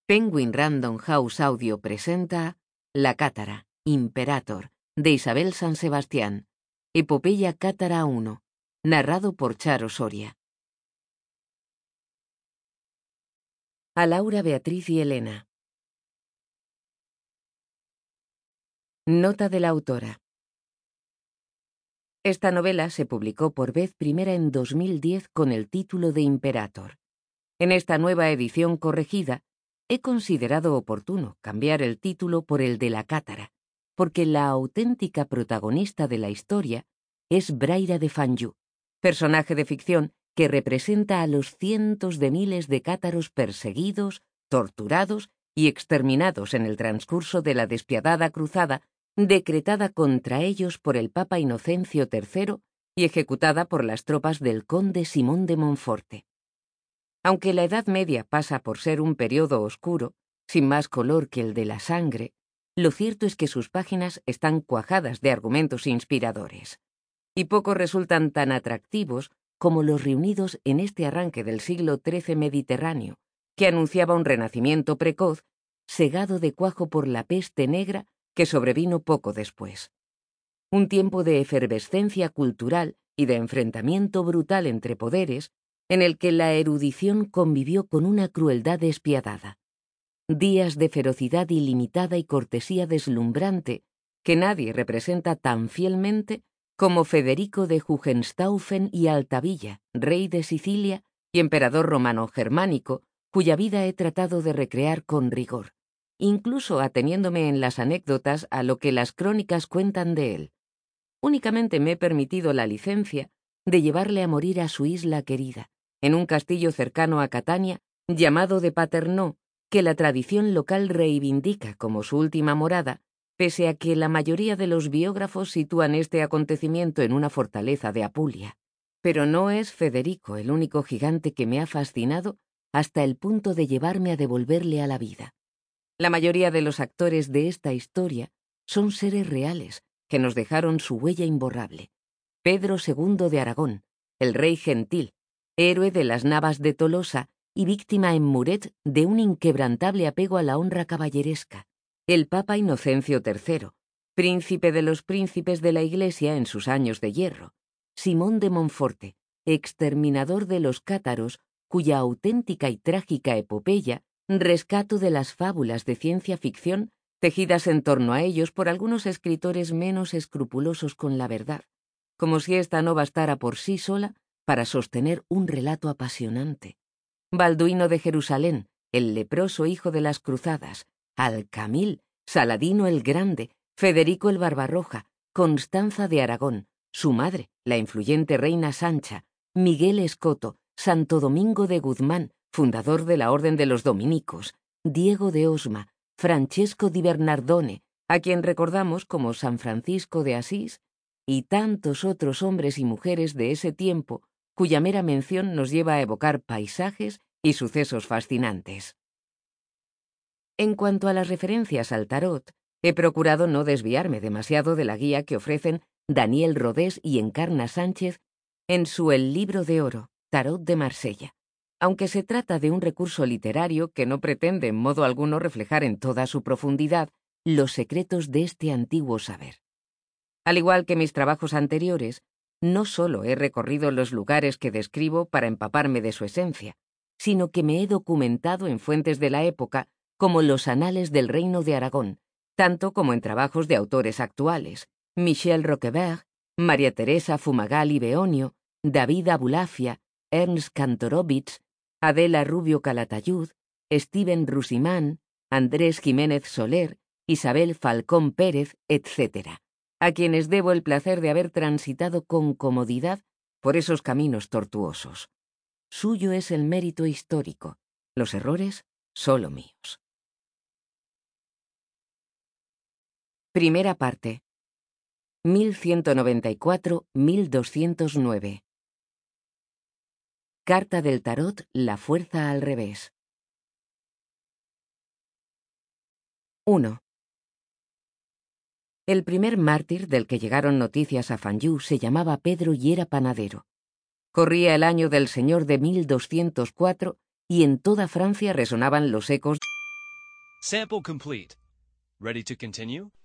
Penguin Random House Audio presenta La Cátara, Imperator, de Isabel San Sebastián, Epopeya Cátara 1, narrado por Charo Soria. A Laura, Beatriz y Elena. Nota de la autora. Esta novela se publicó por vez primera en 2010 con el título de Imperator. En esta nueva edición corregida, he considerado oportuno cambiar el título por el de La Cátara, porque la auténtica protagonista de la historia es Braira de Fanjú, personaje de ficción que representa a los cientos de miles de cátaros perseguidos, torturados y exterminados en el transcurso de la despiadada cruzada decretada contra ellos por el Papa Inocencio III y ejecutada por las tropas del conde Simón de Monforte. Aunque la Edad Media pasa por ser un periodo oscuro, sin más color que el de la sangre, lo cierto es que sus páginas están cuajadas de argumentos inspiradores, y pocos resultan tan atractivos como los reunidos en este arranque del siglo XIII mediterráneo, que anunciaba un renacimiento precoz, segado de cuajo por la peste negra que sobrevino poco después. Un tiempo de efervescencia cultural y de enfrentamiento brutal entre poderes, en el que la erudición convivió con una crueldad despiadada. Días de ferocidad ilimitada y cortesía deslumbrante que nadie representa tan fielmente como Federico de Hohenstaufen y Altavilla, rey de Sicilia y emperador romano-germánico, cuya vida he tratado de recrear con rigor, incluso ateniéndome en las anécdotas a lo que las crónicas cuentan de él. Únicamente me he permitido la licencia de llevarle a morir a su isla querida, en un castillo cercano a Catania, llamado de Paternò, que la tradición local reivindica como su última morada, pese a que la mayoría de los biógrafos sitúan este acontecimiento en una fortaleza de Apulia. Pero no es Federico el único gigante que me ha fascinado hasta el punto de llevarme a devolverle a la vida. La mayoría de los actores de esta historia son seres reales, que nos dejaron su huella imborrable. Pedro II de Aragón, el rey gentil, héroe de las Navas de Tolosa y víctima en Muret de un inquebrantable apego a la honra caballeresca. El Papa Inocencio III, príncipe de los príncipes de la Iglesia en sus años de hierro. Simón de Monforte, exterminador de los cátaros, cuya auténtica y trágica epopeya rescato de las fábulas de ciencia ficción tejidas en torno a ellos por algunos escritores menos escrupulosos con la verdad, como si ésta no bastara por sí sola para sostener un relato apasionante. Balduino de Jerusalén, el leproso hijo de las cruzadas, Alcamil, Saladino el Grande, Federico el Barbarroja, Constanza de Aragón, su madre, la influyente reina Sancha, Miguel Escoto, Santo Domingo de Guzmán, fundador de la Orden de los Dominicos, Diego de Osma, Francesco di Bernardone, a quien recordamos como San Francisco de Asís, y tantos otros hombres y mujeres de ese tiempo cuya mera mención nos lleva a evocar paisajes y sucesos fascinantes. En cuanto a las referencias al tarot, he procurado no desviarme demasiado de la guía que ofrecen Daniel Rodés y Encarna Sánchez en su El Libro de Oro, Tarot de Marsella, aunque se trata de un recurso literario que no pretende en modo alguno reflejar en toda su profundidad los secretos de este antiguo saber. Al igual que mis trabajos anteriores, no solo he recorrido los lugares que describo para empaparme de su esencia, sino que me he documentado en fuentes de la época como los Anales del Reino de Aragón, tanto como en trabajos de autores actuales, Michel Roquebert, María Teresa Fumagalli Beonio, David Abulafia, Ernst Kantorowicz, Adela Rubio Calatayud, Steven Rusimán, Andrés Jiménez Soler, Isabel Falcón Pérez, etc., a quienes debo el placer de haber transitado con comodidad por esos caminos tortuosos. Suyo es el mérito histórico, los errores solo míos. Primera parte. 1194-1209. Carta del tarot, la fuerza al revés. 1. El primer mártir del que llegaron noticias a Fanjú se llamaba Pedro y era panadero. Corría el año del Señor de 1204 y en toda Francia resonaban los ecos Sample complete. Ready to continue?